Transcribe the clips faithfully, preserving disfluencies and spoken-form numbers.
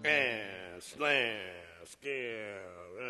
and slam, scare.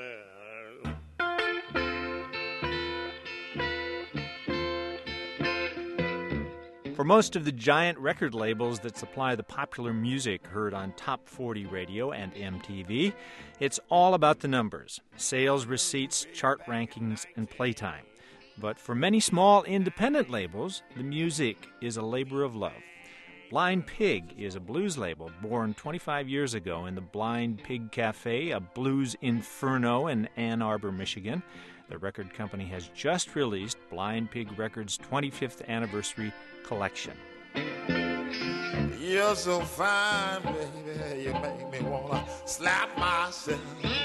For most of the giant record labels that supply the popular music heard on Top forty Radio and M T V, it's all about the numbers, sales receipts, chart rankings, and playtime. But for many small independent labels, the music is a labor of love. Blind Pig is a blues label born twenty-five years ago in the Blind Pig Cafe, a blues inferno in Ann Arbor, Michigan. The record company has just released Blind Pig Records' twenty-fifth anniversary collection. You're so fine, baby, you make me wanna slap myself.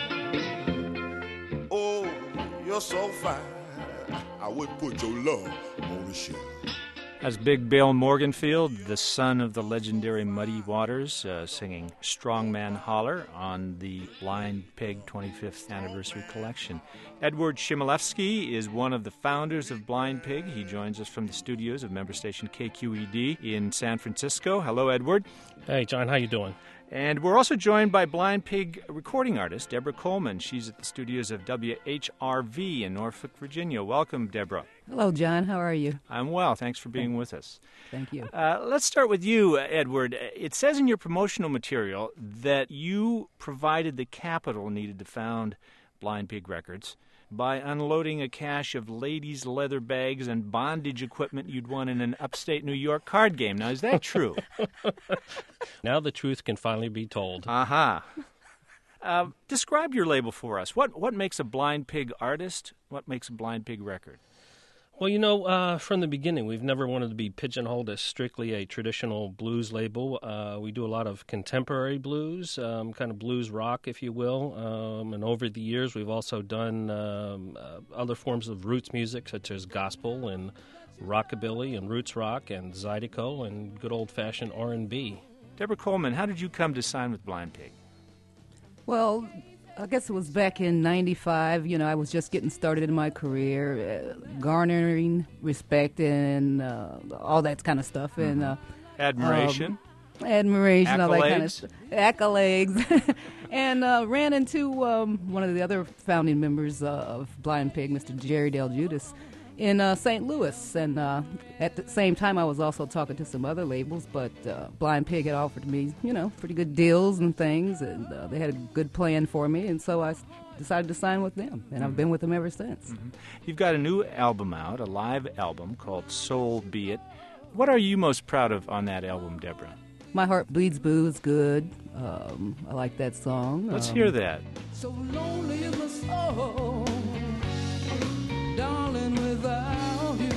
Oh, you're so fine, I would put your love on the shelf. As Big Bill Morganfield, the son of the legendary Muddy Waters, uh, singing Strongman Holler on the Blind Pig twenty-fifth anniversary collection. Edward Shimilevsky is one of the founders of Blind Pig. He joins us from the studios of member station K Q E D in San Francisco. Hello, Edward. Hey, John, how you doing? And we're also joined by Blind Pig recording artist Deborah Coleman. She's at the studios of W H R V in Norfolk, Virginia. Welcome, Deborah. Hello, John. How are you? I'm well. Thanks for being with us. Thank you. Uh, let's start with you, Edward. It says in your promotional material that you provided the capital needed to found Blind Pig Records by unloading a cache of ladies' leather bags and bondage equipment you'd won in an upstate New York card game. Now, is that true? Now the truth can finally be told. Aha. Uh-huh. Uh, describe your label for us. What what makes a Blind Pig artist? What makes a Blind Pig record? Well, you know, uh, from the beginning, we've never wanted to be pigeonholed as strictly a traditional blues label. Uh, we do a lot of contemporary blues, um, kind of blues rock, if you will. Um, and over the years, we've also done um, uh, other forms of roots music, such as gospel and rockabilly and roots rock and zydeco and good old-fashioned R and B. Deborah Coleman, how did you come to sign with Blind Pig? Well, I guess it was back in ninety-five. You know, I was just getting started in my career, uh, garnering respect and uh, all that kind of stuff. Mm-hmm. And uh, admiration. Um, admiration, Accolades. all that kind of stuff. Accolades. and uh, ran into um, one of the other founding members uh, of Blind Pig, Mister Jerry Del Judas, in uh, Saint Louis. And uh, at the same time, I was also talking to some other labels, but uh, Blind Pig had offered me, you know, pretty good deals and things, and uh, they had a good plan for me, and so I decided to sign with them, and mm-hmm. I've been with them ever since. Mm-hmm. You've got a new album out, a live album called Soul Be It. What are you most proud of on that album, Deborah? My Heart Bleeds Blue is good. Um, I like that song. Let's um, hear that. So lonely in my soul, darling, without you.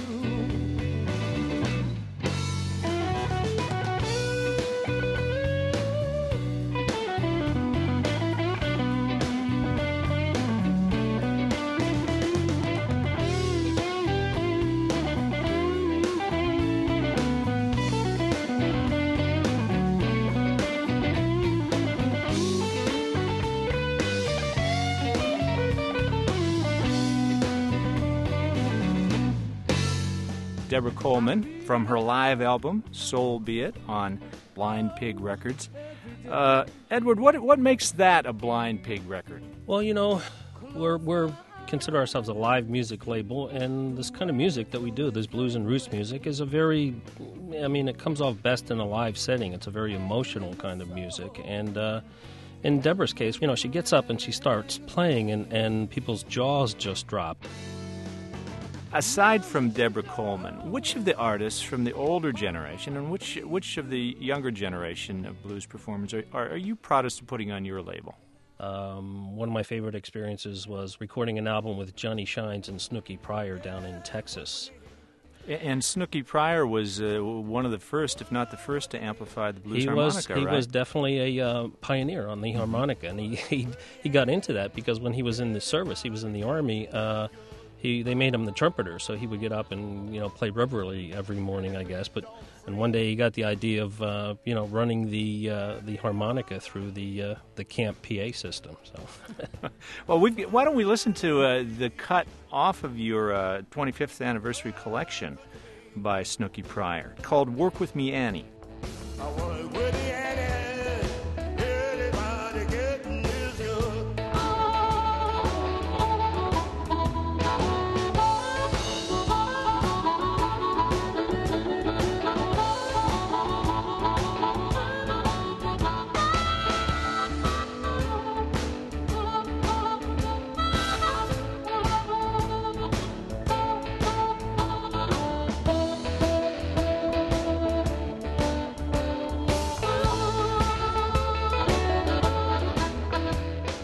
Deborah Coleman from her live album, Soul Be It, on Blind Pig Records. Uh, Edward, what what makes that a Blind Pig record? Well, you know, we're we're consider ourselves a live music label, and this kind of music that we do, this blues and roots music, is a very, I mean, it comes off best in a live setting. It's a very emotional kind of music, and uh, in Deborah's case, you know, she gets up and she starts playing, and, and people's jaws just drop. Aside from Deborah Coleman, which of the artists from the older generation and which which of the younger generation of blues performers are, are, are you proudest of putting on your label? Um, one of my favorite experiences was recording an album with Johnny Shines and Snooky Pryor down in Texas. And Snooky Pryor was uh, one of the first, if not the first, to amplify the blues he harmonica, was, right? He was definitely a uh, pioneer on the harmonica, and he, he he got into that because when he was in the service, he was in the Army, uh, He, they made him the trumpeter, so he would get up and, you know, play reverently every morning, I guess. But and one day he got the idea of, uh, you know, running the uh, the harmonica through the uh, the camp P A system. So, well, we've, why don't we listen to uh, the cut off of your uh, twenty-fifth anniversary collection by Snooky Pryor called "Work With Me, Annie." I wanna work with Annie, everybody.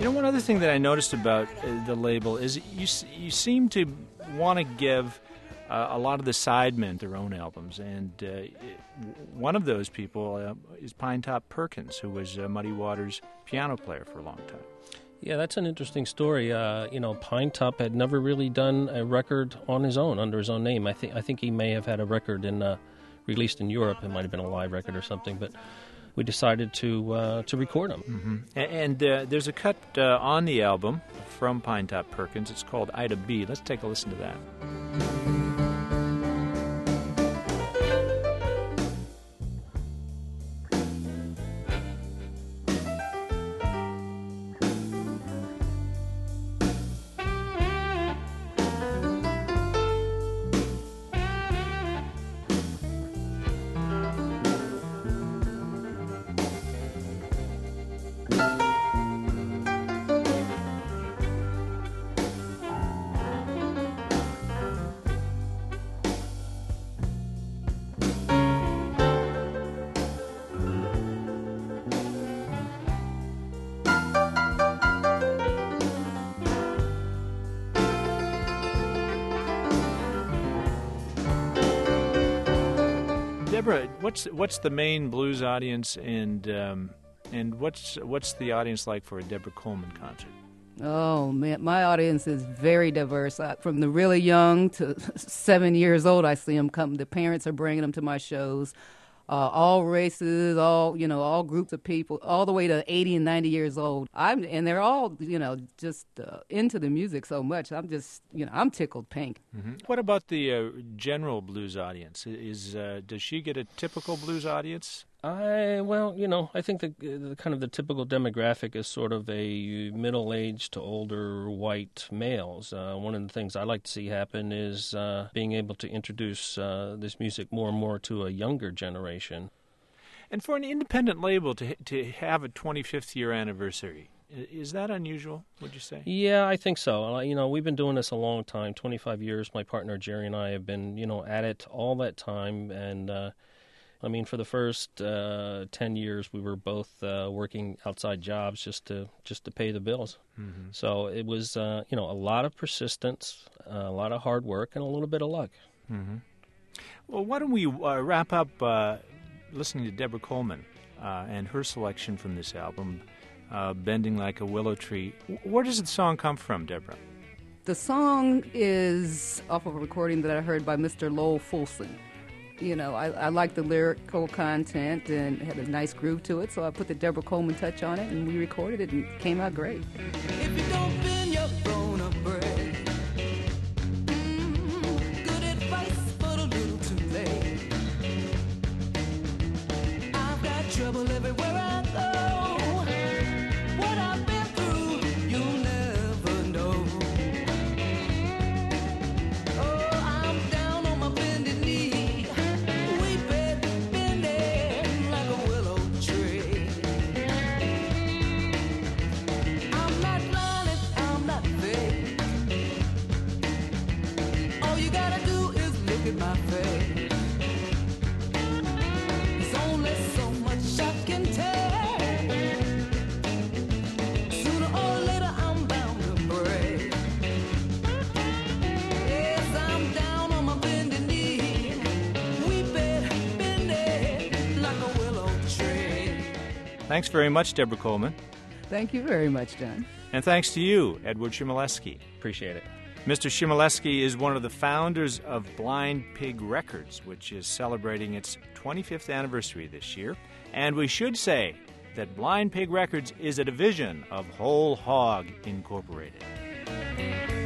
You know, one other thing that I noticed about uh, the label is you s- you seem to want to give uh, a lot of the sidemen their own albums, and uh, it, one of those people uh, is Pinetop Perkins, who was uh, Muddy Waters' piano player for a long time. Yeah, that's an interesting story. Uh, you know, Pinetop had never really done a record on his own, under his own name. I think I think he may have had a record in uh, released in Europe. It might have been a live record or something, but we decided to uh, to record him. Mm-hmm. And, and uh, there's a cut uh, on the album from Pinetop Perkins. It's called Ida B. Let's take a listen to that. Deborah, what's what's the main blues audience, and um, and what's what's the audience like for a Deborah Coleman concert? Oh man, my audience is very diverse. I, from the really young to seven years old, I see them come. The parents are bringing them to my shows. Uh, all races, all you know, all groups of people, all the way to eighty and ninety years old. I'm and they're all you know just uh, into the music so much. I'm just you know I'm tickled pink. Mm-hmm. What about the uh, general blues audience? Is uh, does she get a typical blues audience? I well, you know, I think the, the kind of the typical demographic is sort of a middle-aged to older white males. Uh, one of the things I like to see happen is uh, being able to introduce uh, this music more and more to a younger generation. And for an independent label to to have a twenty-fifth year anniversary, is that unusual, would you say? Yeah, I think so. You know, we've been doing this a long time, twenty-five years. My partner Jerry and I have been, you know, at it all that time, and uh, I mean, for the first uh, ten years, we were both uh, working outside jobs just to just to pay the bills. Mm-hmm. So it was, uh, you know, a lot of persistence, uh, a lot of hard work, and a little bit of luck. Mm-hmm. Well, why don't we uh, wrap up uh, listening to Deborah Coleman uh, and her selection from this album, uh, "Bending Like a Willow Tree." Where does the song come from, Deborah? The song is off of a recording that I heard by Mister Lowell Fulson. You know, I, I like the lyrical content and it had a nice groove to it, so I put the Deborah Coleman touch on it, and we recorded it, and it came out great. If you don't bend, you're gonna break. Mm, good advice, but a little too late. I've got trouble everywhere I go. What I've been through, you'll never know. Oh, I'm down on my bended knee, weeping, bending like a willow tree. I'm not lying, I'm not fake. All you gotta do is look at my face. There's only so much I can take. Sooner or later I'm bound to break. Yes, I'm down on my bended knee, weeping, bending like a willow tree. Thanks very much, Deborah Coleman. Thank you very much, John. And thanks to you, Edward Shimoleski. Appreciate it. Mister Shimoleski is one of the founders of Blind Pig Records, which is celebrating its twenty-fifth anniversary this year. And we should say that Blind Pig Records is a division of Whole Hog Incorporated.